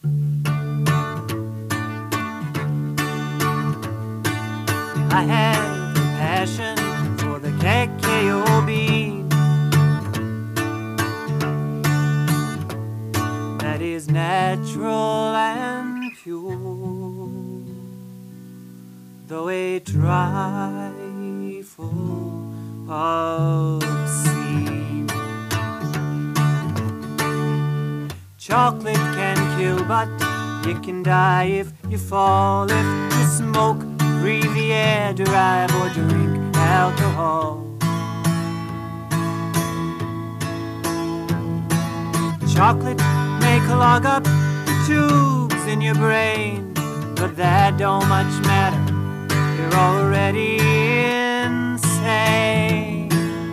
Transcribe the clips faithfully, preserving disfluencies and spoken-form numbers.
I have a passion for the cacao bean that is natural and pure, though a trifle obscene. Chocolate can kill, but you can die if you fall, if you smoke, breathe the air, drive or drink alcohol. Chocolate may clog up the tubes in your brain, but that don't much matter, you're already insane.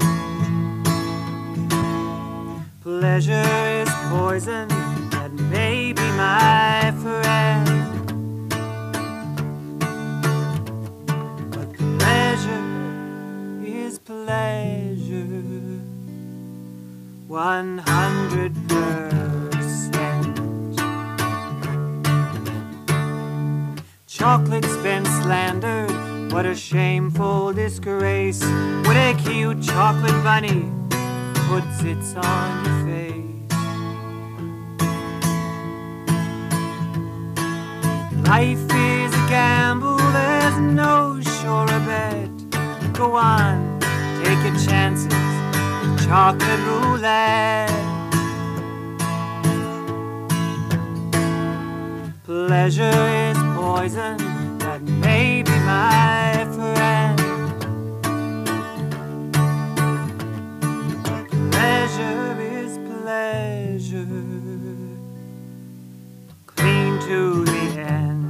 Pleasure is poison, that may be my friend, but pleasure is pleasure, one hundred percent. Chocolate's been slandered, what a shameful disgrace, what a cute chocolate bunny puts its on your face. Life is a gamble, there's no sure bet. Go on, take your chances with chocolate roulette. Pleasure is poison, that may be my friend. Pleasure is pleasure, clean to the end.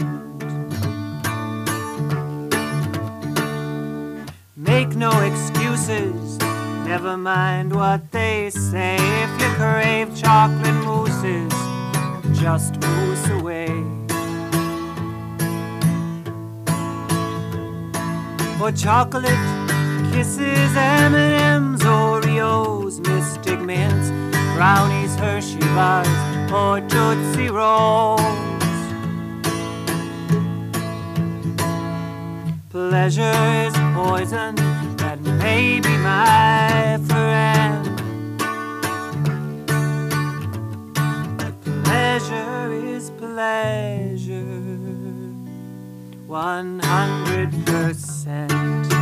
Make no excuses, never mind what they say. If you crave chocolate mousses, just mousse away. For chocolate kisses, M and M's, Oreos, Mystic Mints, brownies, Hershey bars, or Tootsie Rolls. Pleasure is poison, that may be my friend, but pleasure is pleasure, one hundred percent.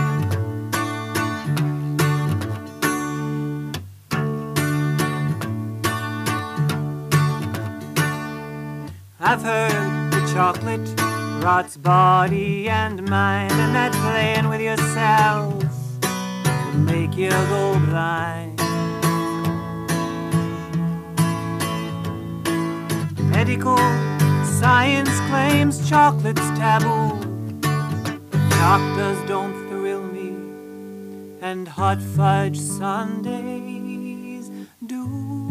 I've heard the chocolate rots body and mind, and that playing with yourself will make you go blind. Medical science claims chocolate's taboo, but doctors don't thrill me, and hot fudge sundaes do.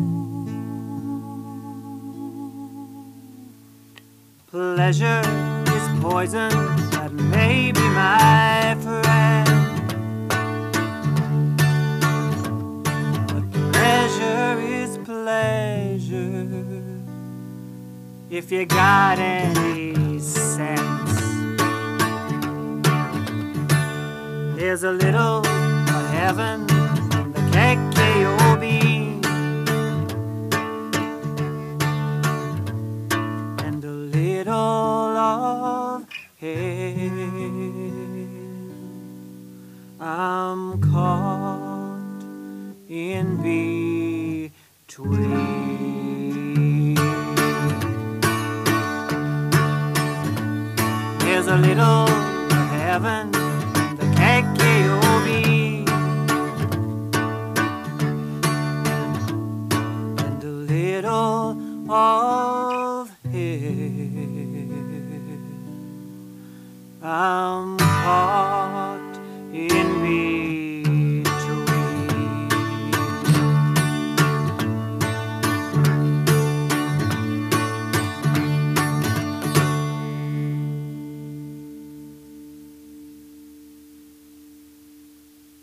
Pleasure is poison, that may be my friend, but pleasure is pleasure, if you got any sense. There's a little of heaven in the cacao bean, and a little of hell. I'm caught in between. There's a little of heaven in the cacao bean, and a little of hell. I'm caught